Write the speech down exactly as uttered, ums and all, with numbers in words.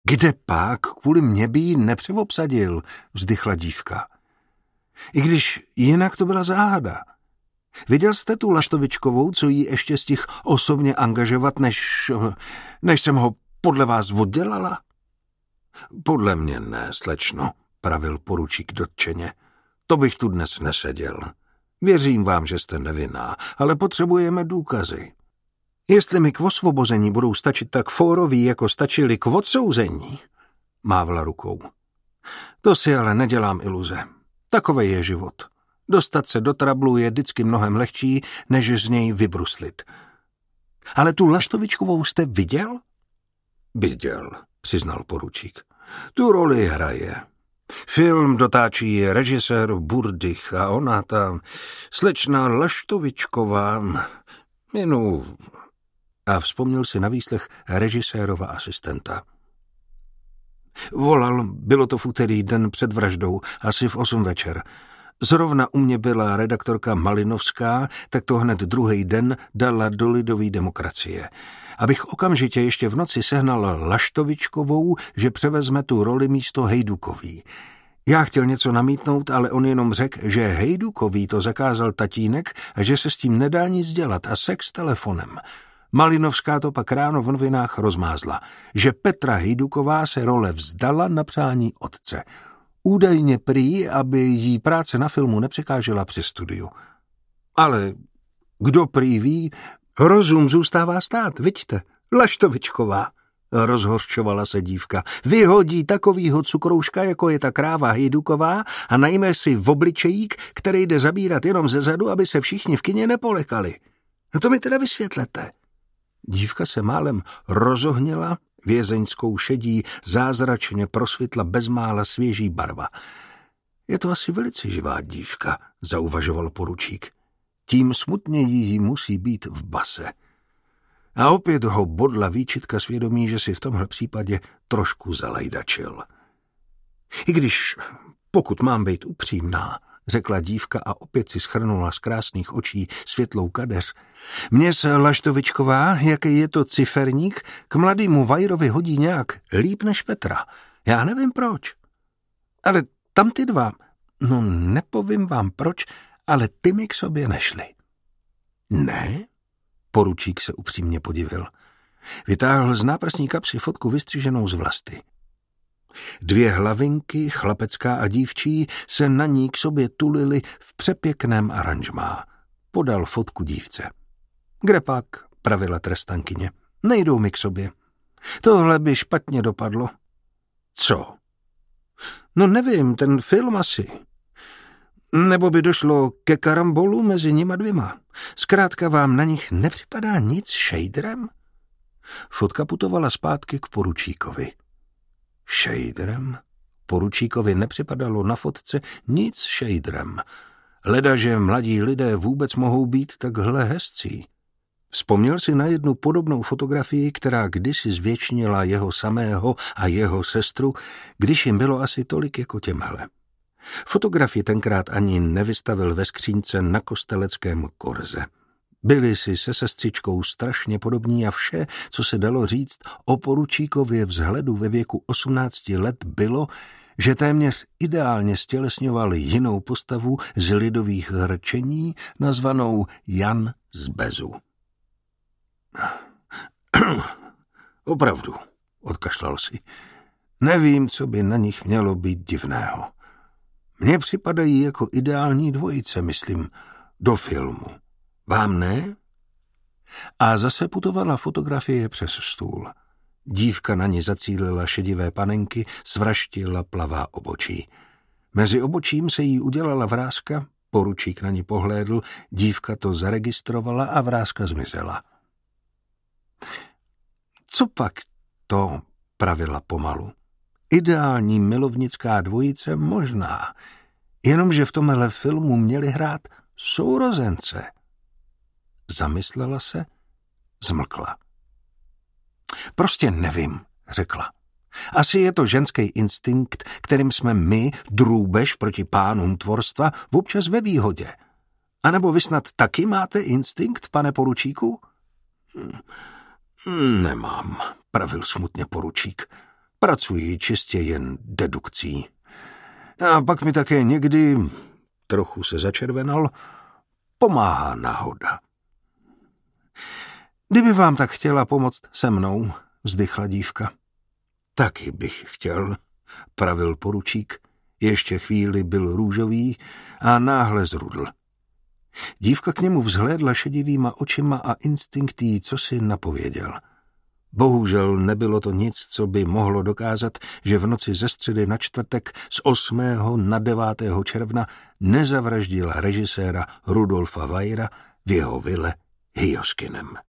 Kde pak kvůli mě by ji nepřevobsadil, vzdychla dívka. I když jinak to byla záhada. Viděl jste tu Laštovičkovou, co jí ještě stihl osobně angažovat, než, než jsem ho podle vás oddělala? Podle mě ne, slečno, pravil poručík dotčeně. To bych tu dnes neseděl. Věřím vám, že jste nevinná, ale potřebujeme důkazy. Jestli mi k osvobození budou stačit tak fóroví, jako stačili k odsouzení, mávla rukou. To si ale nedělám iluze. Takovej je život. Dostat se do trablu je vždycky mnohem lehčí, než z něj vybruslit. Ale tu Laštovičkovou jste viděl? Viděl, přiznal poručík. Tu roli hraje. Film dotáčí režisér Burdych a ona, ta slečna Laštovičková, minu... A vzpomněl si na výslech režisérova asistenta. Volal, bylo to v úterý den před vraždou, asi v osm večer. Zrovna u mě byla redaktorka Malinovská, tak to hned druhý den dala do Lidové demokracie. Abych okamžitě ještě v noci sehnal Laštovičkovou, že převezme tu roli místo Hejdukový. Já chtěl něco namítnout, ale on jenom řekl, že Hejdukový to zakázal tatínek a že se s tím nedá nic dělat a sex telefonem. Malinovská to pak ráno v novinách rozmázla, že Petra Hejduková se role vzdala na přání otce. Údajně prý, aby jí práce na filmu nepřekážela při studiu. Ale kdo prý ví, rozum zůstává stát, viďte, Laštovičková, rozhořčovala se dívka. Vyhodí takovýho cukrouška, jako je ta kráva Hejduková a najme si v obličejík, který jde zabírat jenom ze zadu, aby se všichni v kině nepolekali. No to mi teda vysvětlete. Dívka se málem rozohnila, vězeňskou šedí zázračně prosvitla bezmála svěží barva. Je to asi velice živá dívka, zauvažoval poručík. Tím smutněji jí musí být v base. A opět ho bodla výčitka svědomí, že si v tomhle případě trošku zalajdačil. I když, pokud mám být upřímná, řekla dívka a opět si schrnula z krásných očí světlou kadeř. Mně se Laštovičková, jaký je to ciferník, k mladýmu Vajrovi hodí nějak líp než Petra. Já nevím proč. Ale tam ty dva, no nepovím vám proč, ale ty mi k sobě nešli. Ne? Poručík se upřímně podivil. Vytáhl z náprsní kapsy fotku vystřiženou z vlasty. Dvě hlavinky, chlapecká a dívčí, se na ní k sobě tulily v přepěkném aranžmá. Podal fotku dívce. Kde pak, pravila trestankyně, nejdou mi k sobě. Tohle by špatně dopadlo. Co? No nevím, ten film asi. Nebo by došlo ke karambolu mezi nima dvěma. Zkrátka vám na nich nepřipadá nic šejdrem? Fotka putovala zpátky k poručíkovi. Šejdrem? Poručíkovi nepřipadalo na fotce nic šejdrem. Leda, že mladí lidé vůbec mohou být takhle hezcí. Vzpomněl si na jednu podobnou fotografii, která kdysi zvětšnila jeho samého a jeho sestru, když jim bylo asi tolik jako těmhle. Fotografii tenkrát ani nevystavil ve skřínce na kosteleckém korze. Byli si se sestřičkou strašně podobní a vše, co se dalo říct o poručíkově vzhledu ve věku osmnácti let, bylo, že téměř ideálně stělesňoval jinou postavu z lidových hrčení, nazvanou Jan z Bezu. Opravdu, odkašlal si. Nevím, co by na nich mělo být divného. Mně připadají jako ideální dvojice, myslím, do filmu. Vám ne? A zase putovala fotografie přes stůl. Dívka na ní zacílila šedivé panenky, svraštila plavá obočí. Mezi obočím se jí udělala vrázka, poručík na ní pohlédl, dívka to zaregistrovala a vrázka zmizela. Co pak to, pravila pomalu. Ideální milovnická dvojice možná, jenomže v tomhle filmu měli hrát sourozence. Zamyslela se, zmlkla. Prostě nevím, řekla. Asi je to ženský instinkt, kterým jsme my, drůbež proti pánům tvorstva, občas ve výhodě. A nebo vy snad taky máte instinkt, pane poručíku? Hm, nemám, pravil smutně poručík. Pracuji čistě jen dedukcí. A pak mi také někdy, trochu se začervenal, pomáhá náhoda. Kdyby vám tak chtěla pomoct se mnou, vzdychla dívka. Taky bych chtěl, pravil poručík. Ještě chvíli byl růžový a náhle zrudl. Dívka k němu vzhlédla šedivýma očima a instinkt jí cosi napověděl. Bohužel nebylo to nic, co by mohlo dokázat, že v noci ze středy na čtvrtek z osmého na devátého června nezavraždila režiséra Rudolfa Weyera v jeho vile Hyoskinem.